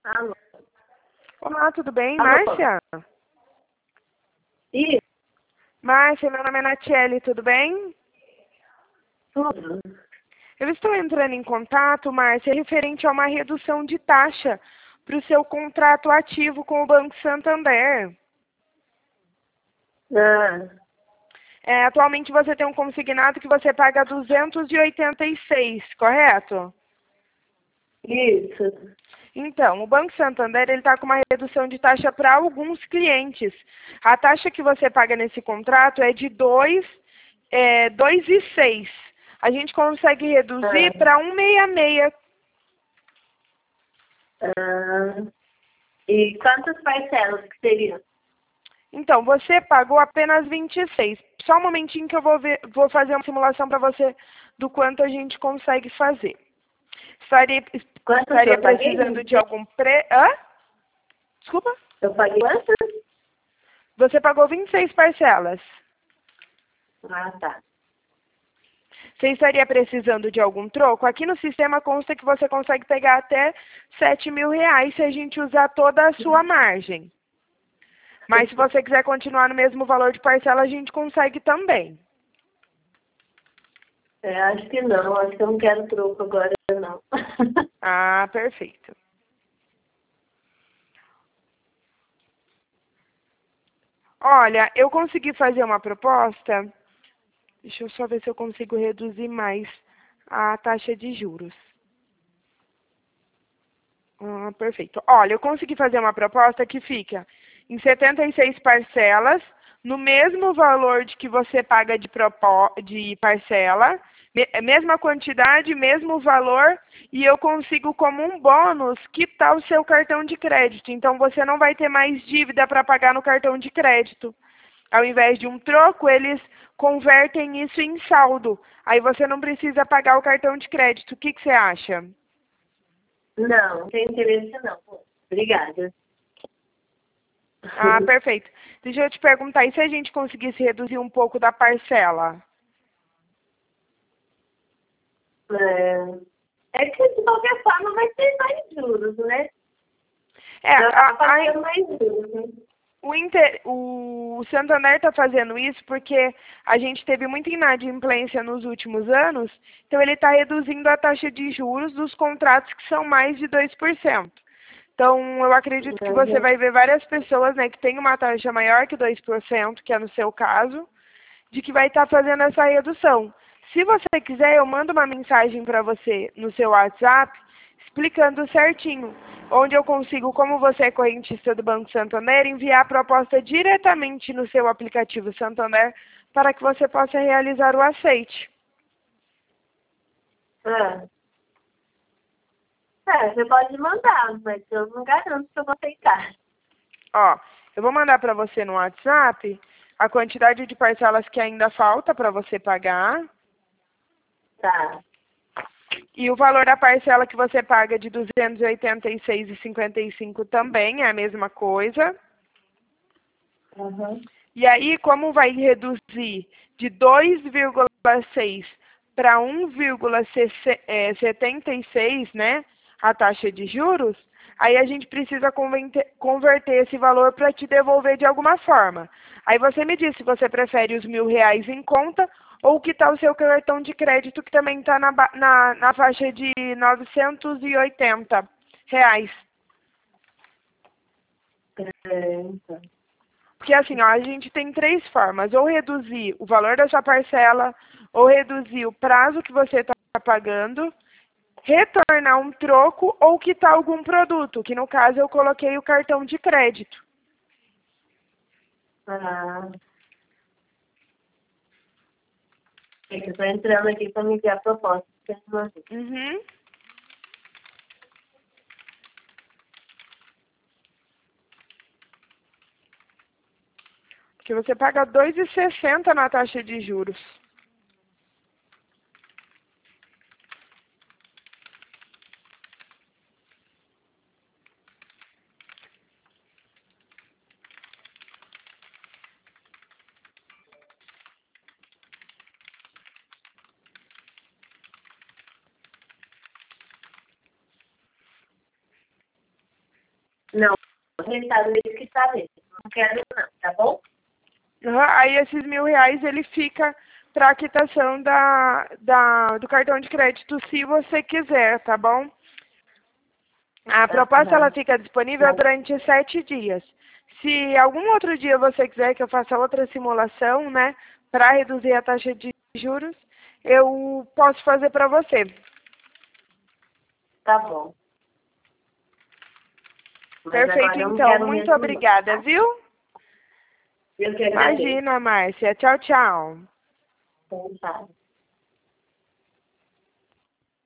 Alô? Olá, tudo bem? Alô? Márcia? Isso, Márcia, meu nome é Natiele, tudo bem? tudo. Eu estou entrando em contato, Márcia, referente a uma redução de taxa para o seu contrato ativo com o Banco Santander. Ah, Atualmente você tem um consignado que você paga 286, correto? isso. Então, o Banco Santander está com uma redução de taxa para alguns clientes. A taxa que você paga nesse contrato é de 2,06. A gente consegue reduzir para 1,66. Ah, e quantas parcelas que seriam? Então, você pagou apenas 26. Só um momentinho que eu vou fazer uma simulação para você do quanto a gente consegue fazer. Estaria, Quantas estaria eu paguei? precisando de algum Hã? Desculpa? Eu paguei quantas? Você pagou 26 parcelas. Ah, tá. Você estaria precisando de algum troco? Aqui no sistema consta que você consegue pegar até 7.000 reais se a gente usar toda a sua margem. Mas se você quiser continuar no mesmo valor de parcela, a gente consegue também. Acho que não. Acho que eu não quero troco agora, não. Ah, perfeito. Olha, eu consegui fazer uma proposta. Deixa eu só ver se eu consigo reduzir mais a taxa de juros. Perfeito. Olha, eu consegui fazer uma proposta que fica em 76 parcelas, no mesmo valor de que você paga de parcela, mesma quantidade, mesmo valor, e eu consigo como um bônus quitar o seu cartão de crédito. Então você não vai ter mais dívida para pagar no cartão de crédito. Ao invés de um troco, eles convertem isso em saldo. Aí você não precisa pagar o cartão de crédito. O que que você acha? Não, não tem interesse, não. Obrigada. Ah, perfeito. Deixa eu te perguntar, e se a gente conseguisse reduzir um pouco da parcela? É que, de qualquer forma, vai ter mais juros, né? É, Já tá pagando mais juros, né? o Santander está fazendo isso porque a gente teve muita inadimplência nos últimos anos, então ele está reduzindo a taxa de juros dos contratos que são mais de 2%. Então, eu acredito que você vai ver várias pessoas, né, que têm uma taxa maior que 2%, que é no seu caso, de que vai estar fazendo essa redução. Se você quiser, eu mando uma mensagem para você no seu WhatsApp, explicando certinho, onde eu consigo, como você é correntista do Banco Santander, enviar a proposta diretamente no seu aplicativo Santander para que você possa realizar o aceite. Ah. Você pode mandar, mas eu não garanto que eu vou aceitar. Ó, eu vou mandar para você no WhatsApp a quantidade de parcelas que ainda falta para você pagar. Tá. E o valor da parcela que você paga de 286,55 também é a mesma coisa. Uhum. E aí, como vai reduzir de 2,6 para 1,76, né, a taxa de juros, aí a gente precisa converter esse valor para te devolver de alguma forma. Aí você me diz se você prefere os R$ 1.000 em conta ou que tal o seu cartão de crédito que também está na faixa de R$ 980. Então. Porque assim, ó, a gente tem três formas, ou reduzir o valor da sua parcela, ou reduzir o prazo que você está pagando, retornar um troco ou quitar algum produto, que no caso eu coloquei o cartão de crédito. Ah, é que eu tô entrando aqui para me enviar a proposta. Uhum. Porque você paga 2,60 na taxa de juros. Não, restado isso que está mesmo. Não quero não, tá bom? Aí esses R$ 1.000 ele fica para a quitação do cartão de crédito, se você quiser, tá bom? A proposta ela fica disponível durante 7 dias. Se algum outro dia você quiser que eu faça outra simulação, né, para reduzir a taxa de juros, eu posso fazer para você. Tá bom. Mas Perfeito, agora eu não então. quero Muito mesmo não, obrigada, tá? viu? Eu que agradeço. Imagina, Márcia. Tchau, tchau. Então, tá.